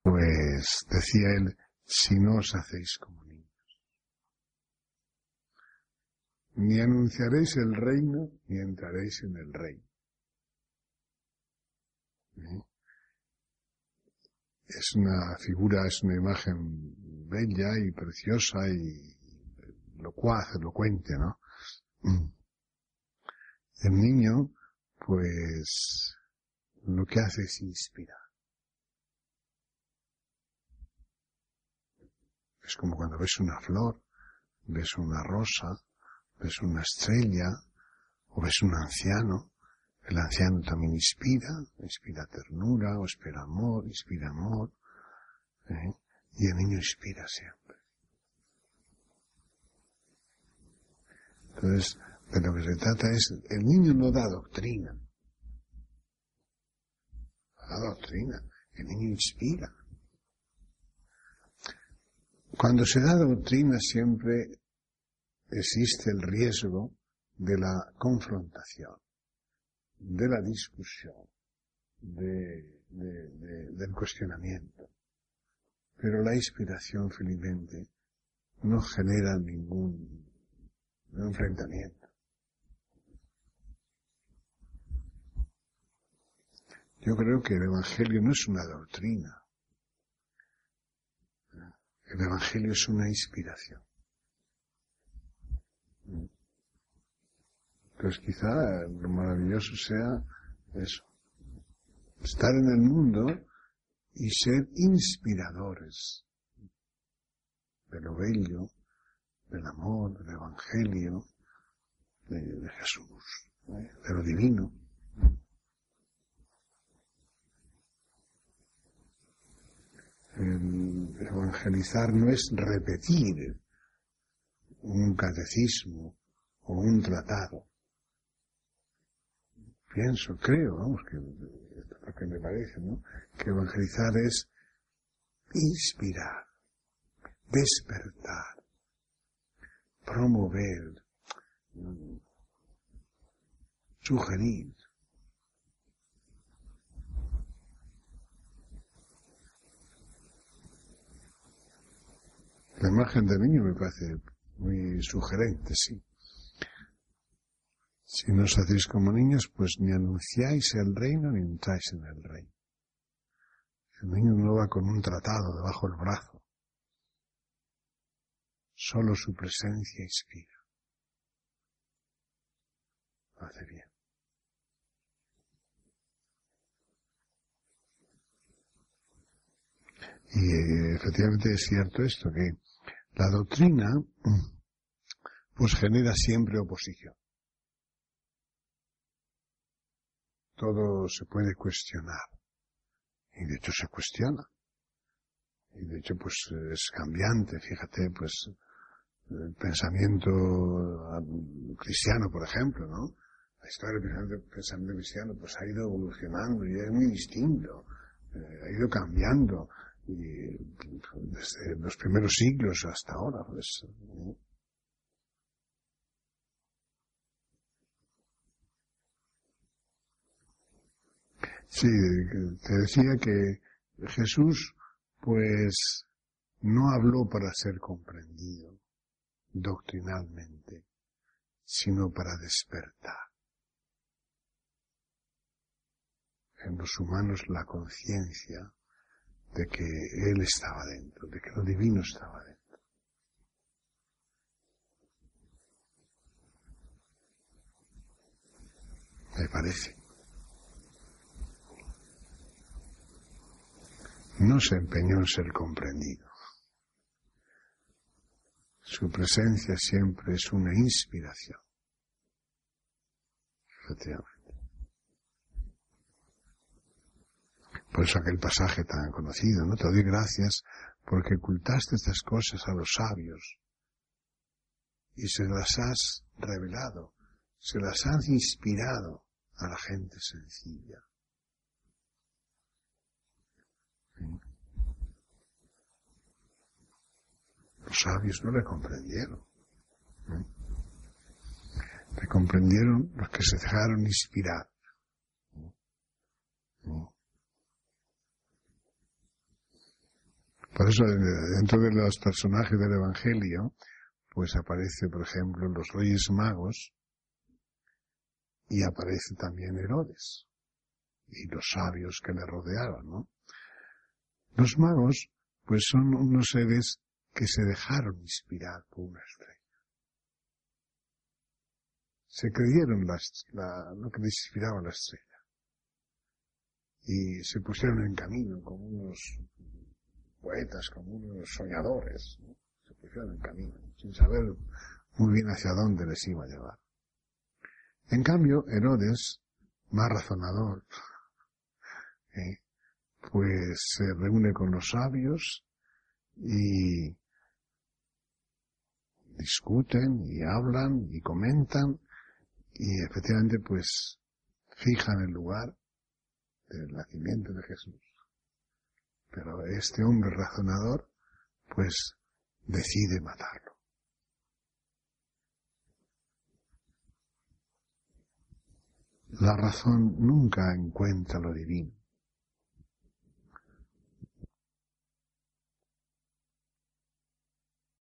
Pues decía él, si no os hacéis como niños, ni anunciaréis el reino, ni entraréis en el reino. Es una figura, es una imagen bella y preciosa y locuaz, elocuente, ¿no? El niño, pues, lo que hace es inspirar. Es como cuando ves una flor, ves una rosa, ves una estrella, o ves un anciano. El anciano también inspira ternura, o inspira amor, y el niño inspira siempre. Entonces, de lo que se trata es, el niño no da doctrina. El niño inspira. Cuando se da doctrina siempre existe el riesgo de la confrontación, de la discusión, del cuestionamiento. Pero la inspiración, felizmente, no genera ningún enfrentamiento. Yo creo que el Evangelio no es una doctrina. El Evangelio es una inspiración. Entonces quizá lo maravilloso sea eso. Estar en el mundo y ser inspiradores de lo bello, del amor, del Evangelio, de Jesús, de lo divino. El evangelizar no es repetir un catecismo o un tratado. Creo, que es lo que me parece, ¿no? Que evangelizar es inspirar, despertar, promover, sugerir. La imagen del niño me parece muy sugerente, sí. Si no os hacéis como niños, pues ni anunciáis el reino ni entráis en el reino. El niño no va con un tratado debajo del brazo. Solo su presencia inspira. Hace bien. Y efectivamente es cierto esto, que la doctrina pues genera siempre oposición. Todo se puede cuestionar. Y de hecho se cuestiona. Y de hecho pues es cambiante. Fíjate, pues el pensamiento cristiano, por ejemplo, ¿no? La historia del pensamiento cristiano pues ha ido evolucionando y es muy distinto. Ha ido cambiando. Y desde los primeros siglos hasta ahora, pues, ¿no? Sí, te decía que Jesús, pues, no habló para ser comprendido doctrinalmente, sino para despertar en los humanos la conciencia de que Él estaba dentro, de que lo divino estaba dentro. Me parece. No se empeñó en ser comprendido. Su presencia siempre es una inspiración. Efectivamente. Por eso aquel pasaje tan conocido, ¿no? Te doy gracias porque ocultaste estas cosas a los sabios y se las has revelado, se las has inspirado a la gente sencilla. ¿Sí? Los sabios no le comprendieron. ¿Sí? Le comprendieron los que se dejaron inspirar. ¿Sí? Por eso, dentro de los personajes del Evangelio, pues aparece, por ejemplo, los Reyes Magos, y aparece también Herodes, y los sabios que le rodeaban, ¿no? Los magos, pues son unos seres que se dejaron inspirar por una estrella. Se creyeron lo que les inspiraba la estrella. Y se pusieron en camino como unos poetas, como unos soñadores, ¿no? Se pusieron en camino, sin saber muy bien hacia dónde les iba a llevar. En cambio, Herodes, más razonador, pues se reúne con los sabios y discuten y hablan y comentan y efectivamente pues fijan el lugar del nacimiento de Jesús. Pero este hombre razonador pues decide matarlo. La razón nunca encuentra lo divino.